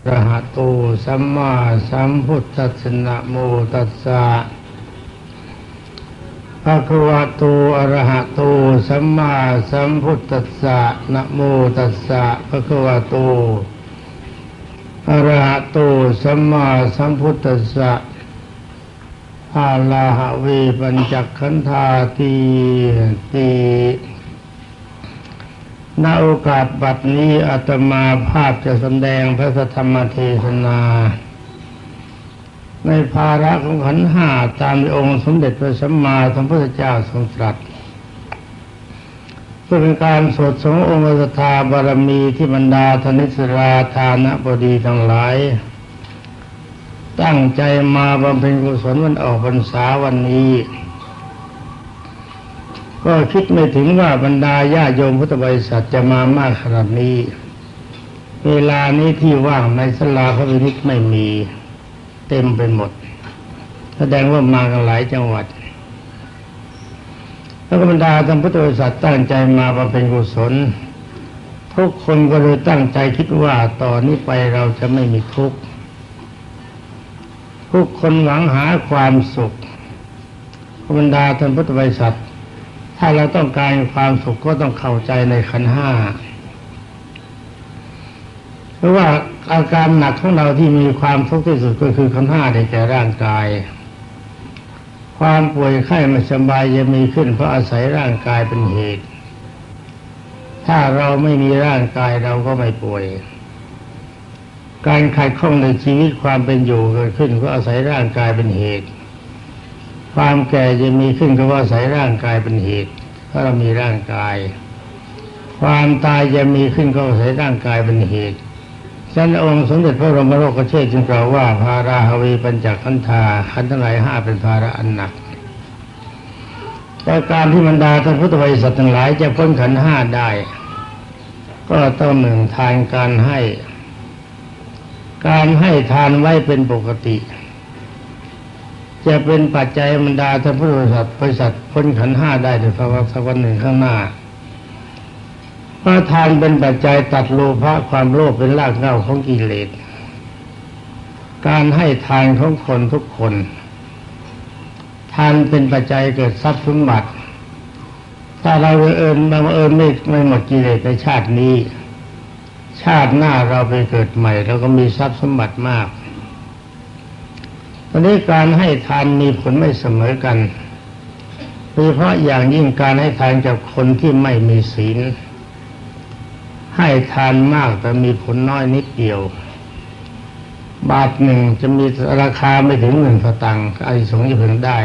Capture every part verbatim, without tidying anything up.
ระหะโตสัมมาสัมพุทธัสสะนะโมตัสสะภะคะวะโตอะระหะโตสัมมาสัมพุทธัสสะนะโมตัสสะภะคะวะโตอะระหะโตสัมมาสัมพุทธัสสะอาลาหะเวปัญจขันธาติติณโอกาสบัดนี้อาตมาภาพจะแสดงพระธรรมเทศนาในภาระของขันธ์ห้าตามที่องค์สมเด็จพระสัมมาสัมพุทธเจ้าทรงตรัสเพื่อเป็นการสวดทรงองค์ศรัทธาบารมีที่บรรดาธนิสราทานบดีทั้งหลายตั้งใจมาบำเพ็ญกุศลวันออกพรรษาวันนี้ก็คิดไม่ถึงว่าบรรดาญาโยมพุทธบริษัทจะมามากขนาดนี้เวลานี้ที่ว่างในศาลาพระวินิจไม่มีเต็มไปหมดแสดงว่ามากันหลายจังหวัดแล้วก็บรรดาท่านพุทธบริษัทตั้งใจมาบำเพ็ญกุศลทุกคนก็เลยตั้งใจคิดว่าต่อนนี้ไปเราจะไม่มีทุกข์ทุกคนหวังหาความสุขบรรดาท่านพุทธบริษัทถ้าเราต้องการความสุขก็ต้องเข้าใจในขันธ์ห้าเพราะว่าอาการหนักของเราที่มีความทุกข์ที่สุดก็คือขันธ์ห้าในแก่ร่างกายความป่วยไข้ไม่สบายจะมีขึ้นเพราะอาศัยร่างกายเป็นเหตุถ้าเราไม่มีร่างกายเราก็ไม่ป่วยการขัดข้องในชีวิตความเป็นอยู่เกิดขึ้นก็อาศัยร่างกายเป็นเหตุความแก่จะมีขึ้นก็อาศัยร่างกายเป็นเหตุเพราะเรามีร่างกายความตายจะมีขึ้นก็อาศัยร่างกายเป็นเหตุฉะนั้นองค์สมเด็จพระบรมโลกเชษฐ์จึงกล่าวว่าภาราหวีปัญจขันธาขันธ์ทั้งหลายห้าเป็นภาระอันหนักแต่การที่บรรดาท่านพุทธบริษัททั้งหลายจะพ้นขันธ์ห้าได้ก็ต้องหนึ่งทานการให้การให้ทานไว้เป็นปกติจะเป็นปัจจัยบรรดาท่านพุทธบริษัทบริษัทพ้นขันธ์ห้าได้ในภาวะสักวันหนึ่งข้างหน้าเพราะทานเป็นปัจจัยตัดโลภะความโลภเป็นรากเหง้าของกิเลสการให้ทานของคนทุกคนทานเป็นปัจจัยเกิดทรัพย์สมบัติถ้าเราเอิญบังเอิญไม่ไม่หมดกิเลสในชาตินี้ชาติหน้าเราไปเกิดใหม่เราก็มีทรัพย์สมบัติมากตอนนี้การให้ทานมีผลไม่เสมอกันโดยเฉพาะอย่างยิ่งการให้ทานกับคนที่ไม่มีศีลให้ทานมากแต่มีผลน้อยนิดเดียวบาทหนึ่งจะมีราคาไม่ถึงหนึ่งสตางค์อานิสงส์จะพึงได้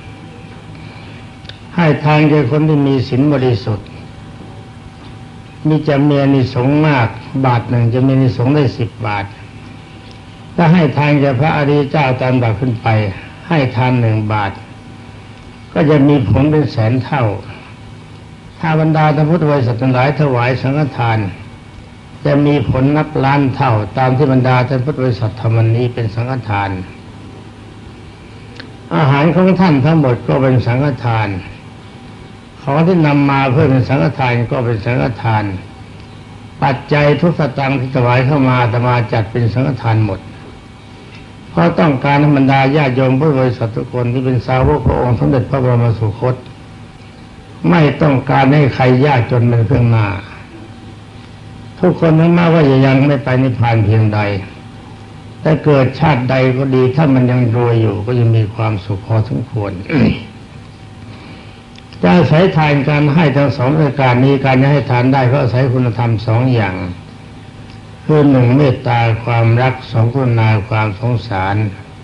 ให้ทานแก่คนที่มีศีลบริสุทธิ์มีจะมีอานิสงส์มากบาทหนึ่งจะมีอานิสงส์ได้สิบบาทถ้าให้ทานแก่พระอริยเจ้าตามดับขึ้นไปให้ทานหนึ่งบาทก็จะมีผลเป็นแสนเท่าถ้าบรรดาท่านพุทธบริษัททั้งหลายถวายสังฆทานจะมีผลนับล้านเท่าตามที่บรรดาท่านพุทธบริษัททำวันนี้เป็นสังฆทานอาหารของท่านทั้งหมดก็เป็นสังฆทานของที่นำมาเพื่อเป็นสังฆทานก็เป็นสังฆทานปัจจัยทุกสตางค์ที่ถวายเข้ามาอาตมาจัดเป็นสังฆทานหมดเพราะต้องการให้บรรดาญาโยมพุทธบริษัททุกคนที่เป็นสาวกพระองค์สมเด็จพระบรมสุคตไม่ต้องการให้ใครยากจนเป็นเพื่อนหน้าทุกคนทั้งแม้ว่าจะยังไม่ไปนิพพานเพียงใดแต่เกิดชาติใดก็ดีถ้ามันยังรวยอยู่ก็ยังมีความสุขพอสมควร จะอาศัยทานการให้ทั้งสองรายการนี้การให้ทานได้ก็อาศัยคุณธรรมสองอย่างคือหนึ่งเมตตาความรักสองกรุณาความสงสาร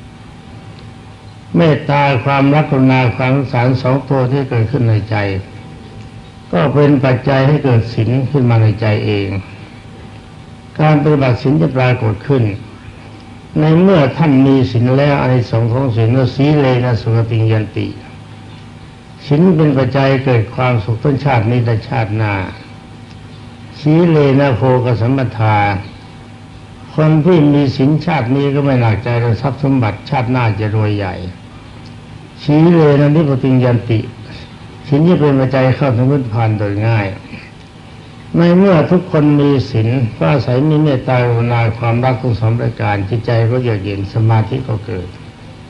เมตตาความรักกรุณาความสงสารสองตัวที่เกิดขึ้นในใจก็เป็นปัจจัยให้เกิดศีลขึ้นมาในใจเองการปฏิบัติศีลจะปรากฏขึ้นในเมื่อท่านมีศีลแล้วอานิสงส์ของศีลก็สีเลนะสุขติยันติศีลเป็นปัจจัยเกิดความสุขต้นชาตินี้และชาติหน้าสีเลนะโภคสัมปทาคนที่มีศีลชาตินี้ก็ไม่หนักใจในทรัพย์สมบัติชาติหน้าจะรวยใหญ่สีเลนะนิพพิยันติศีลที่เป็นปัจจัยเข้าถึงนิพพานโดยง่ายในเมื่อทุกคนมีศีลก็อาศัยมีเมตตากรุณาความรักทั้งสองประการจิตใจก็เยือกเย็นสมาธิก็เกิด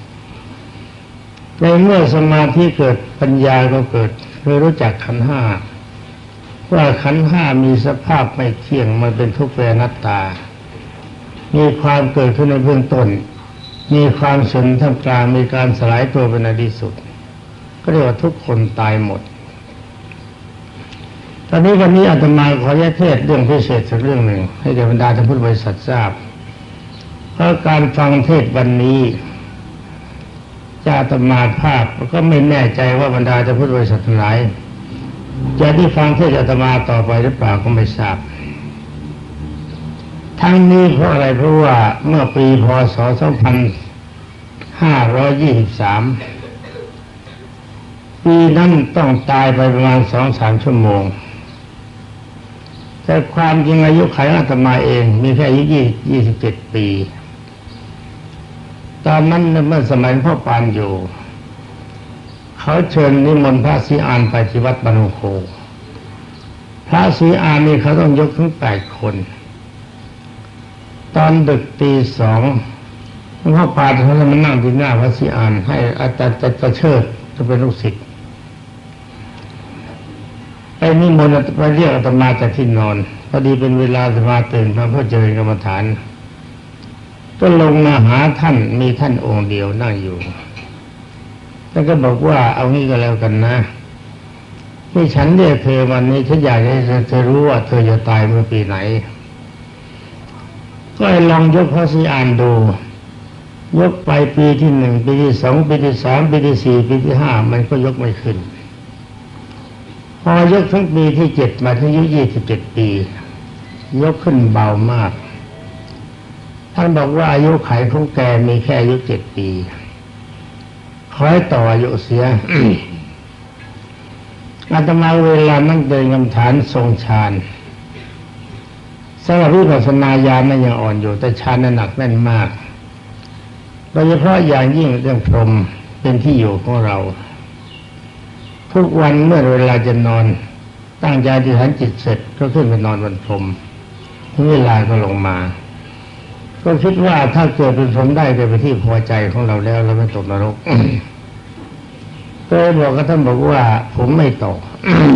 ในเมื่อสมาธิเกิดปัญญาก็เกิดคือรู้จักขันธ์ห้าว่าขันธ์ห้ามีสภาพไม่เที่ยงมันเป็นทุกข์เป็นอนัตตามีความเกิดขึ้นในเบื้องต้นมีความเสื่อมท่ามกลางมีการสลายตัวเป็นในที่สุดก็เรียกว่าทุกคนตายหมดตอนนี้วันนี้อาตมาขอแยกเทศเรื่องพิเศษสักเรื่องหนึ่งให้แก่บรรดาท่านพุทธบริษัททราบเพราะการฟังเทศวันนี้จะอาตมาภาพก็ไม่แน่ใจว่าบรรดาท่านพุทธบริษัททั้งหลายจะได้ฟังเทศอาตมาต่อไปหรือเปล่าก็ไม่ทราบทั้งนี้เพราะอะไรเพราะว่าเมื่อปีพ.ศ. สองพันห้าร้อยยี่สิบสามปีนั้นต้องตายไปประมาณ สองถึงสาม ชั่วโมงแต่ความจริงอายุขัยอาตมาเองมีแค่อายุยี่สิบเจ็ดปีตอนนั้นเมื่อสมัยพ่อปานอยู่เขาเชิญนิมนต์พระศรีอานไปที่วัดบรรโคพระศรีอานนี่เขาต้องยกถึงแปดคนตอนดึกตีสองพ่อปานเขาจะมานั่งที่หน้าพระศรีอานให้อาจารย์จะเชิดจะเป็นลูกศิษย์ไอ้นิมนต์ไปเรียกอาตมาจากที่นอนพอดีเป็นเวลาอาตมาตื่นมาเพื่อเจริญกรรมฐานก็ลงมาหาท่านมีท่านองค์เดียวนั่งอยู่แล้วก็บอกว่าเอางี้ก็แล้วกันนะที่ฉันเรียกเธอวันนี้ฉันอยากให้เธอรู้ว่าเธอจะตายเมื่อปีไหนก็ลองยกพระศรีอานดูยกไปปีที่หนึ่งปีที่สองปีที่สามปีที่สี่ปีที่ห้ามันก็ยกไม่ขึ้นพอยกทั้งปีที่เจ็ดมาถึงอายุยี่สิบเจ็ดปียกขึ้นเบามากท่านบอกว่าอายุขัยของแกมีแค่อายุเจ็ดปีขอให้ต่ออายุเสีย อาตมาเวลานั่งเดินกรรมฐานทรงฌานสำหรับวิปัสสนาญาณนั้นยังอ่อนอยู่แต่ฌานนั้นหนักแน่นมากโดยเฉพาะอย่างยิ่งเรื่องพรหมเป็นที่อยู่ของเราทุกวันเมื่อเวลาจะนอนตั้งใจอธิษฐานจิตเสร็จก็ขึ้นไปนอนบนพรหมถึงเวลาก็ลงมาก็คิดว่าถ้าเกิดเป็นพรหมได้ก็เป็นที่พอใจของเราแล้วเราไม่ตกนรก ก็บอกกับท่านบอกว่าผมไม่ตก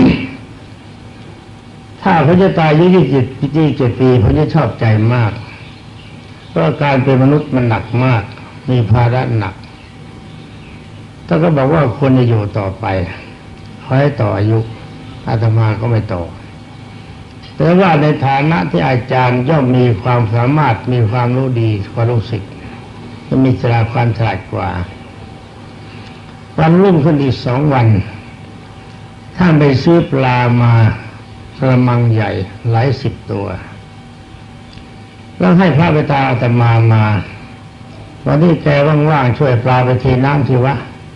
ถ้าเขาจะตายอายุยี่สิบเจ็ดปีเขาจะชอบใจมากเพราะการเป็นมนุษย์มันหนักมากมีภาระหนักถ้าก็บอกว่าควรจะอยู่ต่อไปขอให้ต่ออายุอาตมาก็ไม่ต่อแต่ว่าในฐานะที่อาจารย์ย่อมมีความสามารถมีความรู้ดีกว่าลูกศิษย์จะมีฉลาดความฉลาดกว่าวันรุ่งขึ้นอีกสองวันท่านไปซื้อปลามากระมังใหญ่หลายสิบตัวแล้วให้พระไปตามอาตมามาวันนี้แกว่างๆช่วยปลาไปเทน้ำทีวะ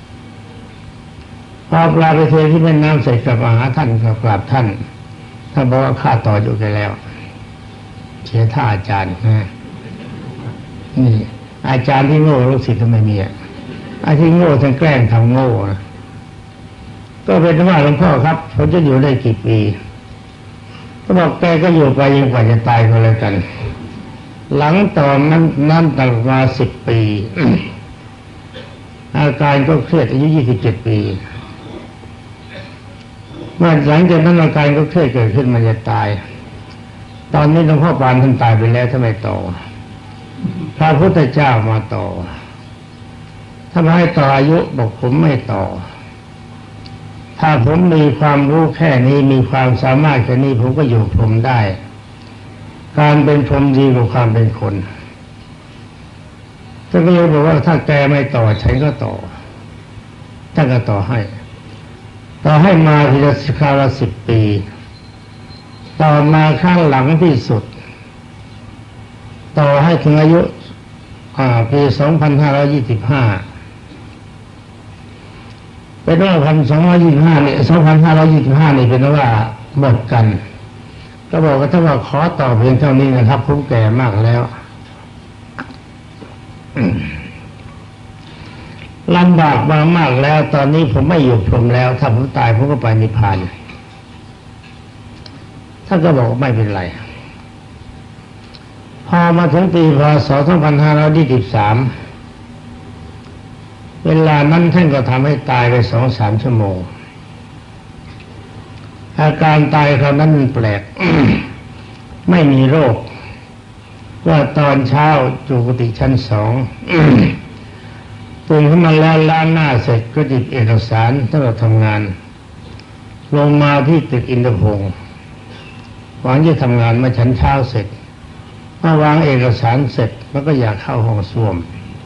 พอปลาไปเทที่แม่น้ำเสร็จกลับมาหาท่านก็กราบท่านท่านบอกว่าข้าต่ออยู่แกแล้วเสียท่าอาจารย์นะนี่อาจารย์ที่โง่ลูกศิษย์ทำไมมีอ่ะไอ้ที่โง่ทั้งแกล้งทำโง่นะก็เป็นว่าหลวงพ่อครับผมจะอยู่ได้กี่ปีก็บอกแกก็อยู่ไปยังกว่าจะตายก็แล้วกันหลังตอนนั้นนั่นต่อมาสิบปี อาการก็เครียดอายุยี่สิบเจ็ดปีเมื่อหลังจากนั้นอาการก็เครียดเกิดขึ้นมันจะตายตอนนี้หลวงพ่อปานท่านตายไปแล้วทำไมต่อพระพุทธเจ้ามาต่อถ้าไม่ให้ต่ออายุบอกผมไม่ต่อถ้าผมมีความรู้แค่นี้มีความสามารถแค่นี้ผมก็อยู่พรหมได้การเป็นพรหมดีกว่าความเป็นคนท่านก็เลยบอกว่าถ้าแกไม่ต่อฉันก็ต่อท่านก็ต่อให้ต่อให้มาทีละคราวละสิบปีต่อมาข้างหลังที่สุดต่อให้ถึงอายุปีสองพันห้าร้อยยี่สิบห้าเป็นว่าพันสองร้อยยี่สิบห้าเนี่ยสองพันห้าร้อยยี่สิบห้านี่เป็นว่าหมดกันก็บอกว่าถ้าว่าขอต่อเพียงเท่านี้นะครับผมแก่มากแล้วลำบากมามากแล้วตอนนี้ผมไม่อยู่พรหมแล้วถ้าผมตายผมก็ไปนิพพานท่านก็บอกไม่เป็นไรพอมาถึงปีพ.ศ. สองพันห้าร้อยยี่สิบสามเวลานั้นท่านก็ทำให้ตายไปสองสามชั่วโมงอาการตายคราวนั้นมันแปลก ไม่มีโรคว่าตอนเช้าอยู่กุฏิชั้นสอง ตื่นขึ้นมาแล้วล้างหน้าเสร็จก็หยิบเอกสารสำหรับทำงานลงมาที่ตึกอินทรพงศ์หวังจะทำงานมาชั้นเช้าเสร็จเมื่อวางเอกสารเสร็จมันก็อยากเข้าห้องส้วม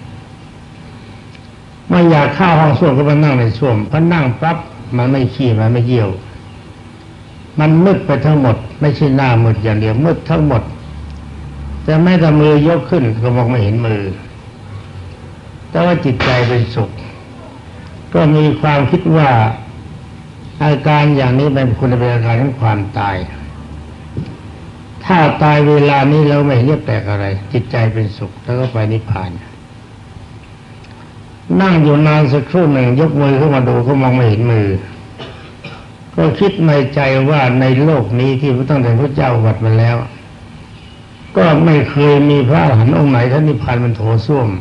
เมื่ออยากเข้าห้องส้วมก็มานั่งในส้วมพอนั่งปั๊บมันไม่ขี้มันไม่เยี่ยวมันมืดไปทั้งหมดไม่ใช่หน้ามืดอย่างเดียวมืดทั้งหมดแต่แม้แต่มือยกขึ้นก็มองไม่เห็นมือแต่ว่าจิตใจเป็นสุขก็มีความคิดว่าอาการอย่างนี้เป็นคุณเป็นอาการของความตายถ้าตายเวลานี้เราไม่เรียกแปลกอะไรจิตใจเป็นสุขแล้วก็ไปนิพพานนั่งอยู่นานสักครู่หนึ่งยกมือขึ้นมาดูก็มองไม่เห็นมือก็คิดในใจว่าในโลกนี้ที่พระตั้งแต่พระเจ้าวัดมาแล้วก็ไม่เคยมีพระอรหันต์องค์ไหนท่านนิพพานเป็นโถส้วม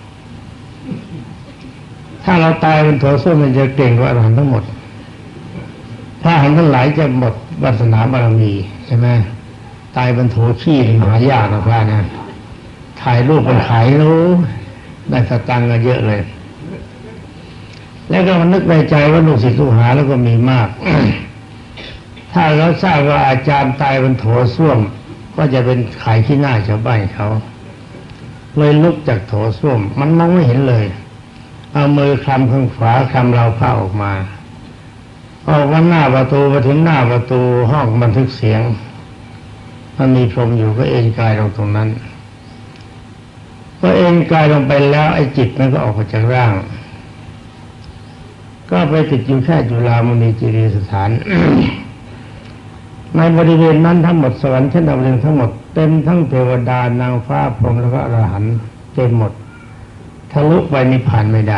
ถ้าเราตายเป็นโถส้วมมันจะเก่งกว่าอรหันต์ทั้งหมดพระอรหันต์ทั้งหลายจะหมดวาสนาบารมีใช่ไหมตายเป็นโถขี้หายากนะพระนะถ่ายรูปเป็นขายรู้ได้สตังค์กันเยอะเลยแล้วก็มันนึกในใจว่าลูกศิษย์ลูกหาแล้วก็มีมาก ถ้าเราทราบว่าอาจารย์ตายเป็นโถส้วมก็จะเป็นขายขี้หน้าชาวบ้านเขาเลยลุกจากโถส้วมมันมองไม่เห็นเลยเอามือคลำข้างขวาคลำเราผ้าออกมาออกมาหน้าประตูมาถึงหน้าประตูห้องบันทึกเสียงมันมีพรหมอยู่ก็เอ็นกายลงตรงนั้นพอเอ็นกายลงไปแล้วไอ้จิตมันก็ออกมาจากร่างก็ไปติดอยู่แค่จุฬามณีจิรีสถาน ในบริเวณนั้นทั้งหมดสวรรค์ชั้นดาวดึงทั้งหมดเต็มทั้งเทวดานางฟ้าพรหมแล้วก็อรหันต์เต็มหมดทะลุไปนิพพานไม่ได้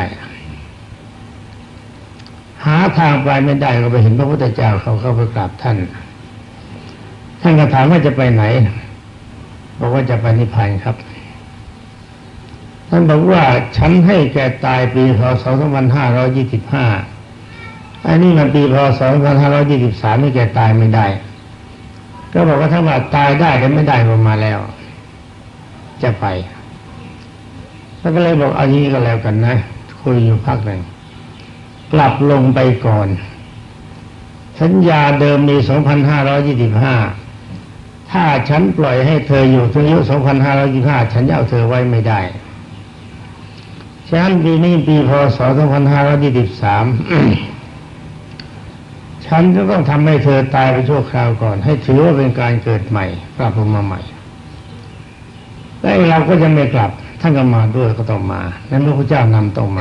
หาทางไปไม่ได้ก็ไปเห็นพระพุทธเจ้าเขาเข้าไปกราบท่านท่านก็ถามว่าจะไปไหนบอกว่าจะไปนิพพานครับท่านบอกว่าฉันให้แกตายปีพ.ศ. สองพันห้าร้อยยี่สิบห้าอันนี้มันปีพ.ศ. สองพันห้าร้อยยี่สิบสามนี่แกตายไม่ได้ก็บอกว่าถ้าว่าตายได้แต่ไม่ได้ลงมาแล้วจะไปแล้วก็เลยบอกเอางี้ก็แล้วกันนะคุยอยู่พักหนึ่งกลับลงไปก่อนสัญญาเดิมมี สองพันห้าร้อยยี่สิบห้า ถ้าฉันปล่อยให้เธออยู่ถึงอายุ สองพันห้าร้อยยี่สิบห้า ฉันจะเอาเธอไว้ไม่ได้ฉะนั้นปีนี้ปีพ.ศ. สองพันห้าร้อยยี่สิบสาม ฉันจะต้องทำให้เธอตายไปชั่วคราวก่อนให้ถือว่าเป็นการเกิดใหม่กลับมาใหม่แต่เราก็จะไม่กลับท่านก็มาด้วยก็ต้องมานั้นพระพุทธเจ้านำต้องมา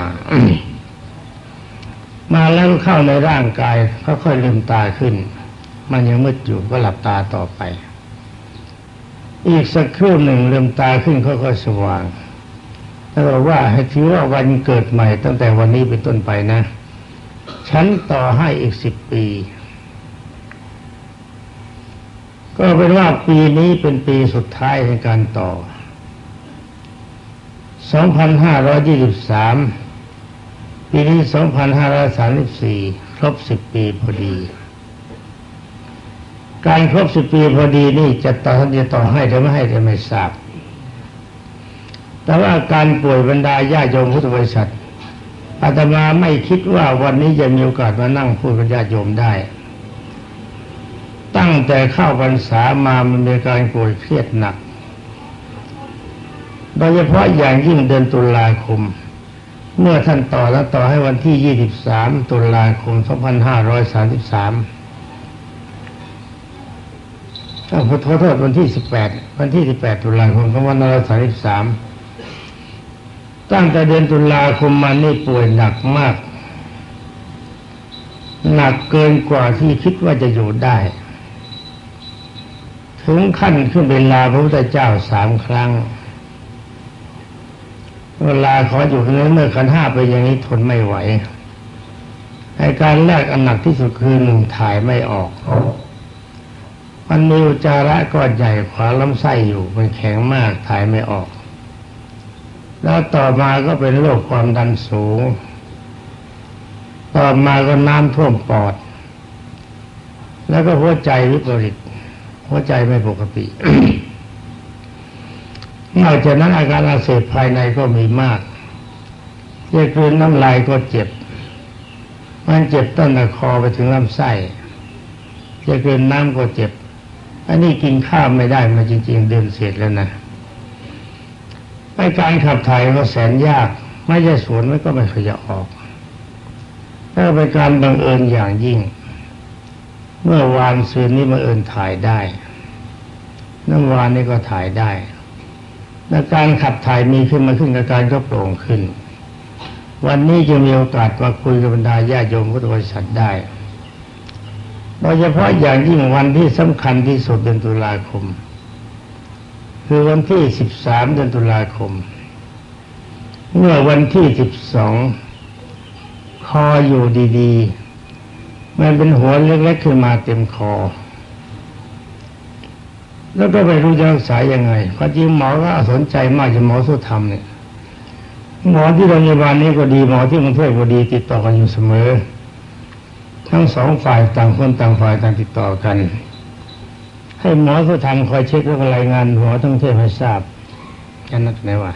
มาแล้วเข้าในร่างกายค่อยๆลืมตาขึ้นมันยังมืดอยู่ก็หลับตาต่อไปอีกสักครู่หนึ่งลืมตาขึ้นค่อยๆสว่างแล้วบอกว่าให้ถือว่าวันเกิดใหม่ตั้งแต่วันนี้เป็นต้นไปนะฉันต่อให้อีกสิบปีก็เป็นว่าปีนี้เป็นปีสุดท้ายในการต่อ สองพันห้าร้อยยี่สิบสาม ปีนี้ สองพันห้าร้อยสามสิบสี่ ครบสิบปีพอดีการครบสิบปีพอดีนี่จะต่อจะต่อให้หรือไม่ให้จะไม่ทราบแต่ว่าการป่วยบรรดาญาโยมพุทธบริษัทอาตมาไม่คิดว่าวันนี้จะมีโอกาสมานั่งพูดกับญาติโยมได้ตั้งแต่เข้าพรรษามามันมีการป่วยเครียดหนักโดยเฉพาะอย่างยิ่งเดือนตุลาคมเมื่อท่านต่อแล้วต่อให้วันที่ยี่สิบสามตุลาคมสองพันห้าร้อยสามสิบสามถ้าขอโทษวันที่สิบแปดวันที่สิบแปดตุลาคมสองพันห้าร้อยสามสิบสามตั้งแต่เดือนตุลาคมมานี่ป่วยหนักมากหนักเกินกว่าที่คิดว่าจะอยู่ได้ถึงขั้นขึ้นไปลาพระพุทธเจ้าสามครั้งเวลาขออยู่เมื่อขันธ์ห้าไปอย่างนี้ทนไม่ไหวอาการแรกอันหนักที่สุดคือหนึ่งถ่ายไม่ออกมันมีอุจจาระก้อนใหญ่ขวางลำไส้อยู่มันแข็งมากถ่ายไม่ออกแล้วต่อมาก็เป็นโรคความดันสูงต่อมาก็น้ำท่วมปอดแล้วก็หัวใจวิปริตหัวใจไม่ปกติ นอกจากนั้นอาการอักเสบภายในก็มีมากจะกลืนน้ำลายก็เจ็บมันเจ็บต้นคอไปถึงลำไส้จะกลืนน้ำก็เจ็บอันนี้กินข้าวไม่ได้มาจริงๆเดือนเสร็จแล้วนะในการขับถ่ายก็แสนยากไม่ใช่สวนมันก็ไม่เคยจะออกถ้าเป็นการบังเอิญอย่างยิ่งเมื่อวานซืนนี้บังเอิญถ่ายได้น้ำวานนี้ก็ถ่ายได้และการขับถ่ายมีขึ้นมาขึ้นอาการก็โปร่งขึ้นวันนี้จะมีโอกาสมาคุยกับบรรดาญาติโยมพุทธบริษัทได้โดยเฉพาะอย่างยิ่งวันที่สำคัญที่สุดเดือนตุลาคมคือวันที่สิบสามเดือนตุลาคมเมื่อวันที่สิบสองคออยู่ดีๆมันเป็นหัวเล็กๆขึ้นมาเต็มคอแล้วก็ไม่รู้จะรักษายังไงพอจริงหมอก็สนใจมากจะหมอสุธรรมเนี่ยหมอที่โรงพยาบาลนี้ก็ดีหมอที่กรุงเทพก็ดีติดต่อกันอยู่เสมอทั้งสองฝ่ายต่างคนต่างฝ่ายต่างติดต่อกันให้หมอสุธรรมคอยเช็คแล้วก็รายงานหมอทั้งเทพให้ทราบกันนักไหนวะ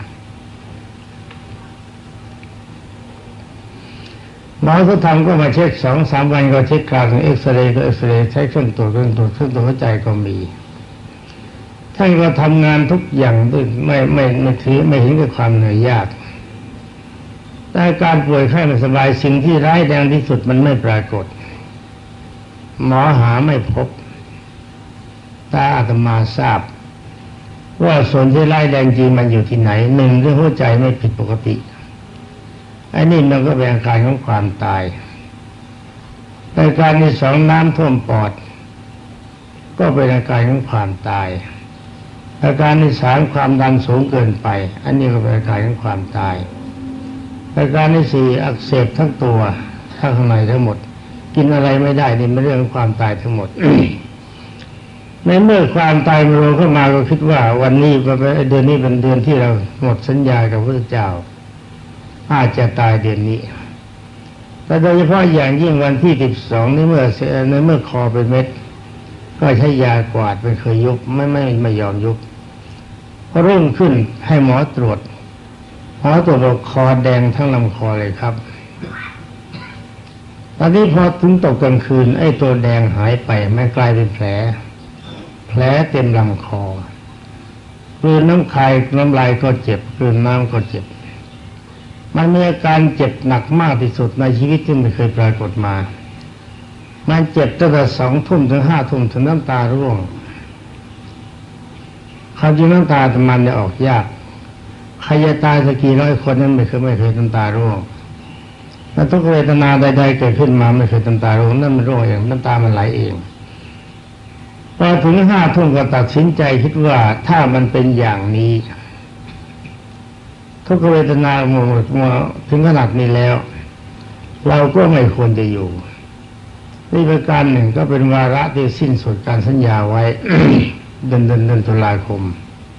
หมอสุธรรมก็มาเช็คสองสามวันก็เช็คกลางเอ็กซเรย์ก็เอ็กซเรย์ใช้เครื่องตรวจเครื่องตรวจเครื่องตรวจหัวใจก็มีท่านก็ทำงานทุกอย่างด้วยไม่ไม่ไม่ถือไม่เห็นกับความเหนื่อยยากแต่การป่วยไข้ไม่สบายสิ่งที่ร้ายแรงที่สุดมันไม่ปรากฏหมอหาไม่พบแต่อาตมาทราบว่าส่วนที่ร้ายแรงจริงมันอยู่ที่ไหนหนึ่งเรื่องหัวใจไม่ผิดปกติไอ้นี่มันก็เป็นอาการของความตายแต่การที่สองน้ำท่วมปอดก็เป็นอาการของความตายอาการที่สามความดันสูงเกินไปอันนี้ก็เป็นอาการของความตายอาการที่สี่อักเสบทั้งตัวทั้งข้างในทั้งหมดกินอะไรไม่ได้นี่เป็นเรื่องของความตายทั้งหมด ในเมื่อความตายมันโผล่เข้ามาก็คิดว่าวันนี้เดือนนี้เป็นเดือนที่เราหมดสัญญากับพระเจ้าอาจจะตายเดือนนี้แต่โดยเฉพาะอย่างยิ่งวันที่สิบสองนี่เมื่อในเมื่อคอเป็นเม็ดก็ใช้ยากวาดไม่เคยยุบไม่ไม่ไม่ยอมยุบพอรุ่งขึ้นให้หมอตรวจหมอตรวจบอกคอแดงทั้งลำคอเลยครับตอนนี้พอถึงตกกลางคืนไอ้ตัวแดงหายไปไม่กลายเป็นแผลแผลเต็มลำคอกลืนน้ำคายน้ำลายก็เจ็บกลืนน้ำก็เจ็บมันมีอาการเจ็บหนักมากที่สุดในชีวิตที่ไม่เคยปรากฏมามันเจ็บตั้งแต่สองทุ่มถึงห้าทุ่มถึงน้ำตาร่วงความจริงน้ำตาแต่มันจะออกยากใครจะตายสักกี่ร้อยคนนั้นไม่เคยไม่เคยน้ำตาร่วงแล้วทุกเวทนาใดๆเกิดขึ้นมาไม่เคยน้ำตาร่วงนั่นมันร่วงเองน้ำตามันไหลเองพอถึงห้าทุ่มก็ตัดสินใจคิดว่าถ้ามันเป็นอย่างนี้ทุกเวทนาหมดมาถึงขนาดนี้แล้วเราก็ไม่ควรจะอยู่นี่ประการหนึ่งก็เป็นวาระที่สิ้นสุดการสัญญาไว้ เดือนเดือนเดือนตุลาคม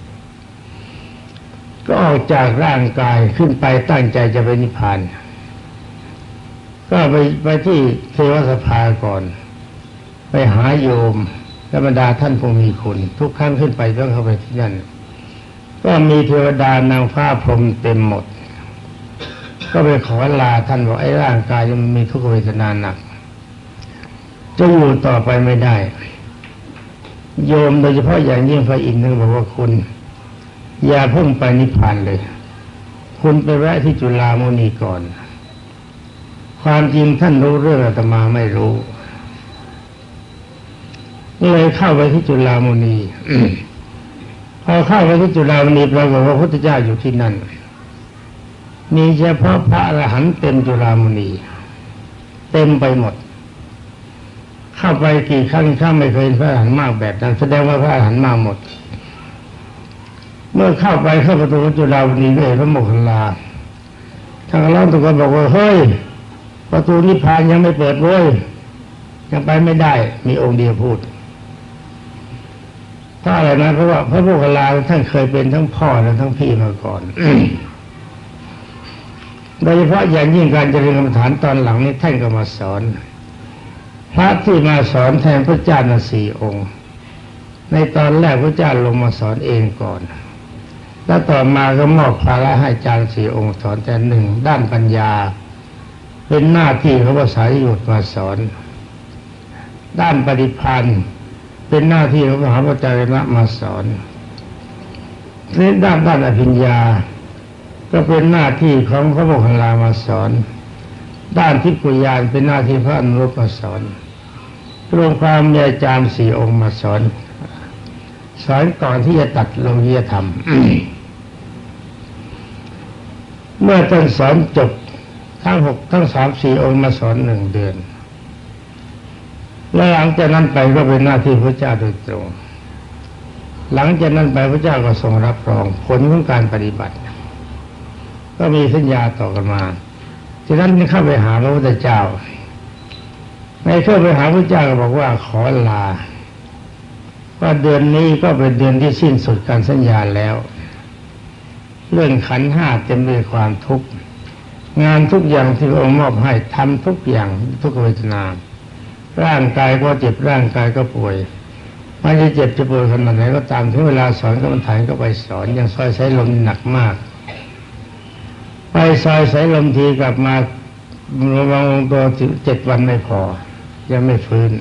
ก็ออกจากร่างกายขึ้นไปตั้งใจจะไปนิพพานก็ไปไปที่เทวสภาก่อนไปหาโยมและบรรดาท่านผู้มีคุณทุกครั้งขึ้นไปต้องเข้าไปที่นั่นก็มีเทวดานางฟ้าพรหมเต็มหมดก็ไปขอลาท่านบอกไอ้ร่างกายมันมีทุกขเวทนาหนักจะอยู่ต่อไปไม่ได้โยมโดยเฉพาะอย่างยิ่งพระอินทร์ท่านบอกว่าคุณอย่าเพิ่งไปนิพพานเลยคุณไปแวะที่จุฬามณีก่อนความจริงท่านรู้เรื่องอาตมาไม่รู้เลยเข้าไปที่จุฬามณี พอเข้าไปที่จุฬามณีปรากฏว่าพระพุทธเจ้าอยู่ที่นั่นมีเฉพาะพระอรหันต์เต็มจุฬามณีเต็มไปหมดเข้าไปกี่ครั้งครั้งไม่เคยพระอรหันต์มากแบบนั้นแสดงว่าพระอรหันต์มาหมดเมื่อเข้าไปเข้าประตูจุฬามณีก็เห็นพระโมคคัลลาทางร้อนตุกคนบอกว่าเฮ้ยประตูนิพพานยังไม่เปิดเว้ยยังไปไม่ได้มีองค์เดียวพูดราะอะไรนะเพราะว่าพระโมคคัลลาท่านเคยเป็นทั้งพ่อและทั้งพี่มาก่อน โดยเฉพาะอย่างยิ่งการเจริญกรรมฐานตอนหลังนี้ท่านก็มาสอนพระที่มาสอนแทนพระเจ้านะสี่องค์ในตอนแรกพระเจ้าลงมาสอนเองก่อนแล้วต่อมาก็มอบภาระให้อาจารย์สี่องค์สอนแต่หนึ่งด้านปัญญาเป็นหน้าที่ของพระสารีบุตรมาสอนด้านปฏิภาณเป็นหน้าที่ของมหาวิจารณะมาสอนในด้านด้านอภิญญาก็เป็นหน้าที่ของพระโมคคัลลามาสอนด้านทิพยญาณเป็นหน้าที่พระอนุรุตมาสอนรวมความมีอาจารย์สี่องค์มาสอนสอนก่อนที่จะตัดโลกียธรรม เมื่อท่านสอนจบทั้งหกทั้งสามสี่องค์มาสอนหนึ่งเดือนแล้วหลังจากนั้นไปก็เป็นหน้าที่พระเจ้าโดยตรงหลังจากนั้นไปพระเจ้าก็ทรงรับรองผลของการปฏิบัติก็มีสัญญาต่อกันมาฉะนั้นเข้าไปหาพระพุทธเจ้าในเข้าไปหาพระเจ้าก็บอกว่าขอลาว่าเดือนนี้ก็เป็นเดือนที่สิ้นสุดการสัญญาแล้วเรื่องขันธ์ห้าเต็มด้วยความทุกข์งานทุกอย่างที่พระองค์มอบให้ทำทุกอย่างทุกเวทนาร่างกายก็เจ็บร่างกายก็ป่วยไม่จะเจ็บจะป่วยขนาดไหนก็ตามถึงเวลาสอนกรรมฐานก็ไปสอนอย่างซอยสายลมหนักมากไปซอยสายลมทีกลับมาระวังตัวเจ็ดวันไม่พอยังไม่ฟื้น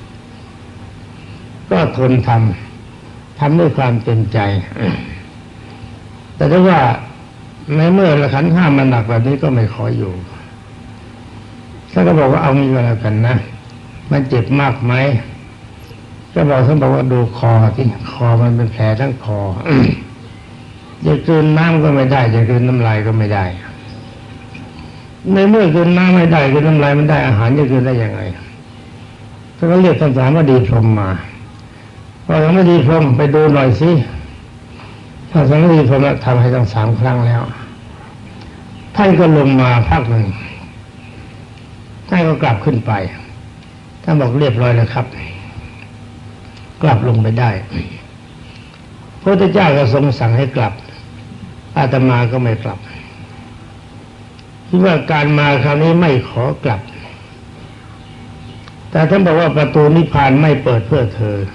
ก็ทนทำทำด้วยความเต็มใจแต่ถ้าว่าในเมื่อขันธ์ห้ามันหนักแบบนี้ก็ไม่ขออยู่ท่านก็บอกว่าเอางี้ก็แล้วกันนะมันเจ็บมากไหมก็บอกท่านบอกว่าดูคอที่คอมันเป็นแผลทั้งคอ จะกลืนน้ำก็ไม่ได้จะกลืนน้ำลายก็ไม่ได้ในเมื่อกลืนน้ำไม่ได้กลืนน้ำลายไม่ได้อาหารจะกลืนได้ยังไงท่านก็เรียกท่านสามว่าดีพรหมมาพอยังไม่ดีพรหมไปดูหน่อยสิถ้าสังดีพรหมทำให้ตั้งสามครั้งแล้วท่านก็ลงมาพักหนึ่งท่านก็กลับขึ้นไปท่านบอกเรียบร้อยแล้วครับกลับลงไปได้พระพุทธเจ้าก็ทรงสั่งให้กลับอาตมาก็ไม่กลับคิดว่าการมาคราวนี้ไม่ขอกลับแต่ท่านบอกว่าประตูนิพพานไม่เปิดเพื่อเธอ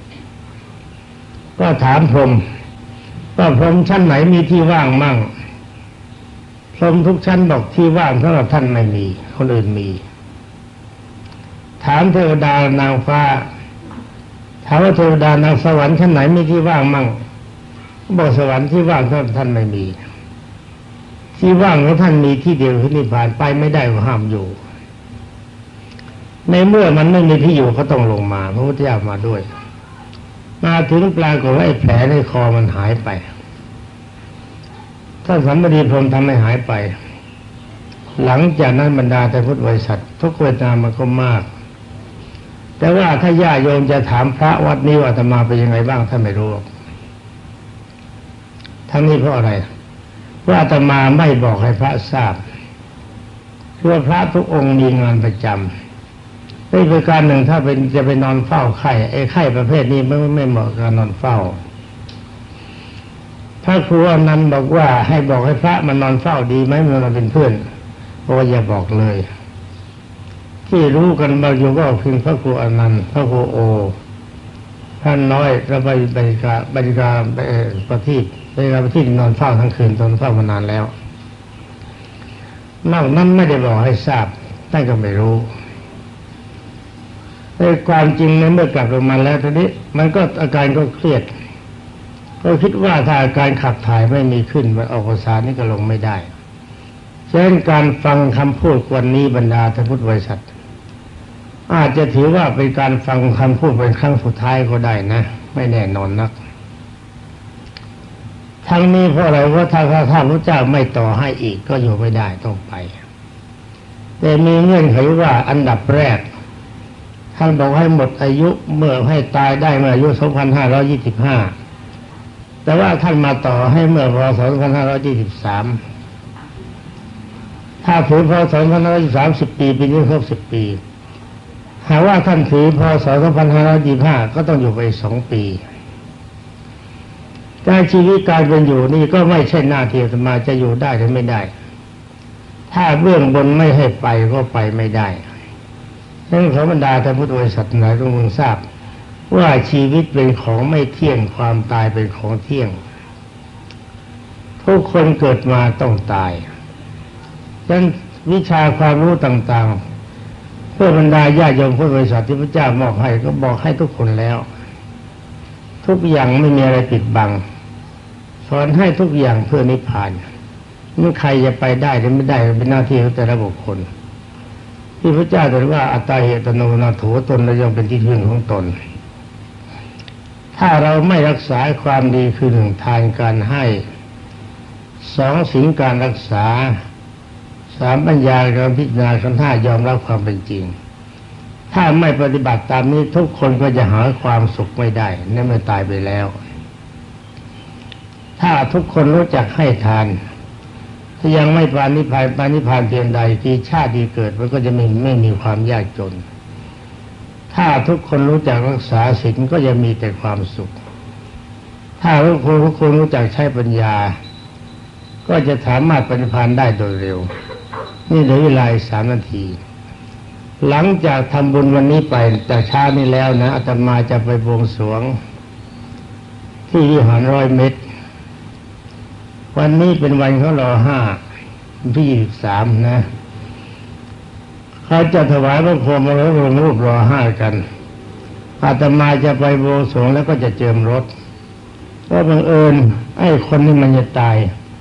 ก็ถามพรหมว่าพรหมชั้นไหนมีที่ว่างมั่งพรหมทุกชั้นบอกที่ว่างสำหรับท่านไม่มีคนอื่นมีถามเทวดานางฟ้าถามว่าเทวดานางสวรรค์ชั้นไหนมีที่ว่างมั่งบอกสวรรค์ที่ว่างสำหรับท่านไม่มีที่ว่างของท่านมีที่เดียวคือนิพพานไปไม่ได้ก็ห้ามอยู่ในเมื่อมันไม่มีที่อยู่ก็ต้องลงมาพระพุทธเจ้ามาด้วยมาถึงปรากฏว่าไอ้แผลในคอมันหายไปท่านสัมปติพรหมทำให้หายไปหลังจากนั้นบรรดาแต่พุทธบริษัททุกเวทนามันก็มากแต่ว่าถ้าญาโยมจะถามพระวัดนี้ว่าอาตมาเป็นยังไงบ้างท่านไม่รู้ทั้งนี้เพราะอะไรว่าอาตมาไม่บอกให้พระทราบคือว่าพระทุกองค์มีงานประจำในประการหนึ่งถ้าเป็นจะไปนอนเฝ้าไข้ไอ้ไข้ประเภทนี้ไม่ไม่เหมาะกับนอนเฝ้าพระครูอนันต์บอกว่าให้บอกให้พระมานอนเฝ้าดีไหมมันเราเป็นเพื่อนเพราะว่าอย่าบอกเลยที่รู้กันบางอยู่ก็เพียงพระครูอนันต์พระครูโอท่านน้อยระบายบริการบริการประทีปบริการประทีปนอนเฝ้าทั้งคืนตอนเฝ้ามานานแล้วนอกนั้นไม่ได้บอกให้ทราบท่านก็ไม่รู้ในความจริงในเมื่อกลับลงมาแล้วทีนี้มันก็อาการก็เครียดก็คิดว่าถ้าอาการขับถ่ายไม่มีขึ้นมันออกภาษานี่ก็ลงไม่ได้เช่นการฟังคำพูดวันนี้บรรดาท่านพุทธบริษัทอาจจะถือว่าเป็นการฟังคำพูดเป็นครั้งสุดท้ายก็ได้นะไม่แน่นอนนักทั้งนี้เพราะอะไรว่าถ้าถ้าพระเจ้าไม่ต่อให้อีกก็อยู่ไม่ได้ต้องไปแต่มีเงื่อนไขว่าอันดับแรกท่านบอกให้หมดอายุเมื่อให้ตายได้เมื่ออายุสองพันห้าร้อยยี่สิบห้าแต่ว่าท่านมาต่อให้เมื่อพศสองพันห้าร้อยยี่สิบสามถ้าถือพศสองพันห้าร้อยยี่สิบสามสิบปีปีนี้ครบสิบปีหากว่าท่านถือพศสองพันห้าร้อยยี่สิบห้าก็ต้องอยู่ไปสองปีแต่ชีวิตการเป็นอยู่นี่ก็ไม่ใช่หน้าที่อาตมาจะอยู่ได้หรือไม่ได้ถ้าเบื้องบนไม่ให้ไปก็ไปไม่ได้ดังนั้นขอบรรดาท่านพุทธบริษัทหลายท่านคงทราบว่าชีวิตเป็นของไม่เที่ยงความตายเป็นของเที่ยงทุกคนเกิดมาต้องตายดังนั้นวิชาความรู้ต่างๆเพื่อบรรดาญาโยมพุทธบริษัทที่พระเจ้ามอบให้ก็บอกให้ทุกคนแล้วทุกอย่างไม่มีอะไรปิดบังสอนให้ทุกอย่างเพื่อนิพพานเมื่อใครจะไปได้หรือไม่ได้เป็นหน้าที่ของแต่ละบุคคลที่พระเจ้าตรัสว่าอัตตาเหตโนนาโถตนเรายังเป็นที่พึ่งของตนถ้าเราไม่รักษาความดีคือหนึ่งทานการให้สองศีลการรักษาสามปัญญาการพิจารณาขันธ์ห้ายอมรับความเป็นจริงถ้าไม่ปฏิบัติตามนี้ทุกคนก็จะหาความสุขไม่ได้นั่นเมื่อตายไปแล้วถ้าทุกคนรู้จักให้ทานถ้ายังไม่ปานิพพานปานิพพานเพียงใดที่ชาติที่เกิดมันก็จะไม่ไม่มีความยากจนถ้าทุกคนรู้จักรักษาศีลก็จะมีแต่ความสุขถ้าทุกคนทุกคนรู้จักใช้ปัญญาก็จะสามารถปฏิพานได้โดยเร็วนี่เหลือเวลาสามนาทีหลังจากทำบุญวันนี้ไปแต่เช้านี้แล้วนะอาตมาจะไปบวงสรวงที่วิหารร้อยเม็ดวันนี้เป็นวันเขารอห้าที่ยี่สิบสามนะเขาจะถวายพระโคมมาแล้วลงรูปรอห้ากันอาตมาจะไปบวงสรวงแล้วก็จะเจิมรถก็บังเอิญไอ้คนนี้มันจะตาย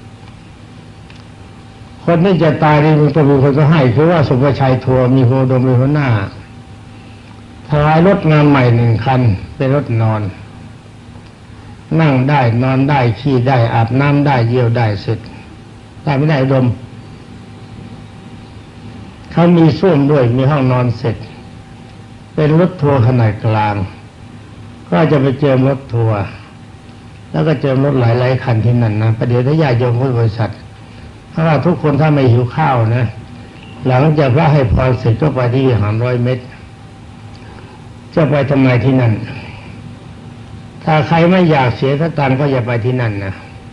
คนที่จะตายนี่มันต้องมีคนก็ให้คือว่าสุภชัยทัวร์มีโฮดมมีหัวหน้าถวายรถงานใหม่หนึ่งคันเป็นรถนอนนั่งได้นอนได้ขี่ได้อาบน้ำได้เยี่ยวได้เสร็จได้ไม่ได้ดมเขามีส้วมด้วยมีห้องนอนเสร็จเป็นรถทัวร์ขนาดกลางก็จะไปเจิมรถทัวร์แล้วก็เจิมรถหลายๆคันที่นั่นนะประเดี๋ยวถ้าญาติโยมพุทธบริษัทถ้าว่าทุกคนถ้าไม่หิวข้าวนะหลังจากพระให้พรเสร็จก็ไปที่วิหารร้อยเม็ดจะไปทำไมที่นั่นถ้าใครไม่อยากเสียสตางค์ก็อย่าไปที่นั่นนะ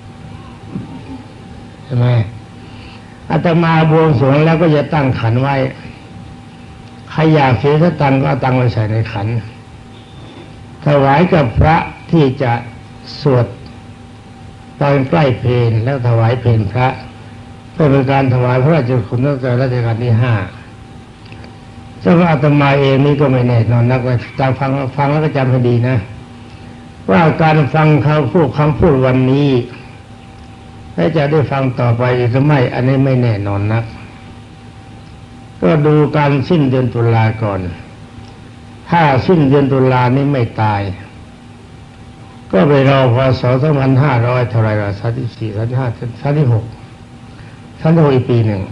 ใช่ไหมอาตมาบวงสรวงแล้วก็จะตั้งขันไว้ใครอยากเสียสตางค์ก็เอาตังค์มาใส่ในขันถวายกับพระที่จะสวดตอนใกล้เพลแล้วถวายเพลพระเพื่อเป็นการถวายพระราชกุศลตั้งแต่รัชกาลที่ห้าเจ้าอาตมาเองนี่ก็ไม่แน่นอนนักว่าจะฟังฟังแล้วก็จำให้ดีนะว่าการฟังเขาพูดคำพูดวันนี้และจะได้ฟังต่อไปหรือไม่อันนี้ไม่แน่นอนนักก็ดูการสิ้นเดือนตุลาก่อนถ้าสิ้นเดือนตุลานี้ไม่ตายก็ไปรอพศสองพันห้าร้อยเท่าไรล่ะสามสิบสี่สามสิบห้าสามสิบหกสามสิบหกอีกปีหนึ่ง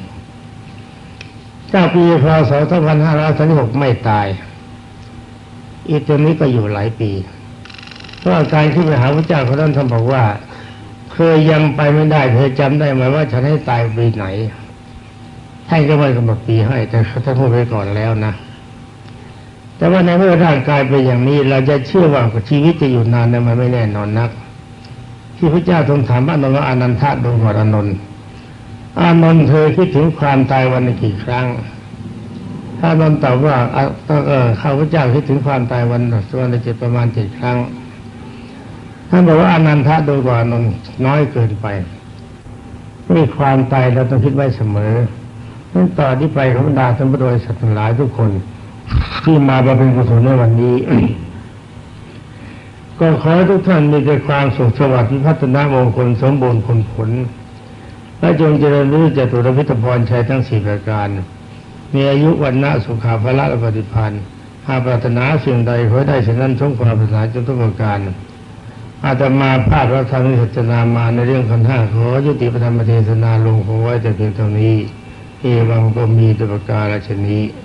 ถ้าปีพศสองพันห้าร้อยสามสิบหกไม่ตายอีกตัวนี้ก็อยู่หลายปีเพราะการขึ้นไปหาพระเจ้าเขาท่านท่านบอกว่าเคยยังไปไม่ได้เคยจำได้ไหมว่าฉันให้ตายปีไหนท่านก็ไม่กำหนดปีให้แต่ท่านพูดไว้ก่อนแล้วนะแต่ว่าในเมื่อร่างกายเป็นอย่างนี้เราจะเชื่อว่าชีวิตจะอยู่นานนั้นมันไม่แน่นอนนักที่พระเจ้าทรงถามพระอานนท์ว่าอนันทะดูก่อนอานนท์อานนท์เธอคิดถึงความตายวันละกี่ครั้งถ้าอานนท์ตอบว่าเออข้าพเจ้าคิดถึงความตายวันวันละเจ็ดประมาณเจ็ดครั้งท่านบอกว่าอนันทะดูก่อนอานนท์น้อยเกินไปมีความตายเราต้องคิดไว้เสมอตั้งต่อที่ไปของบรรดาท่านผู้โดยสัตว์ทั้งหลายทุกคนที่มาบำเพ็ญกุศลในวันนี้ ก็ขอให้ทุกท่านมีแต่ความสุขสวัสดิ์พิพัฒนามงคลสมบูรณ์ผลผลและจงเจริญรุ่งเรืองจตุรพิธพรชัยทั้งสี่ประการมีอายุวันนะสุขาภละและปฏิภาณหากปรารถนาสิ่งใดขอได้สิ่งนั้นสมความปรารถนาจงทุกประการอาตมาภาพพระธรรมนิสนามาในเรื่องขันธ์ห้าขอยุติพระธรรมเทศนาลงคงไว้แต่เพียงเท่านี้เอวังก็มีตุปการฉนี้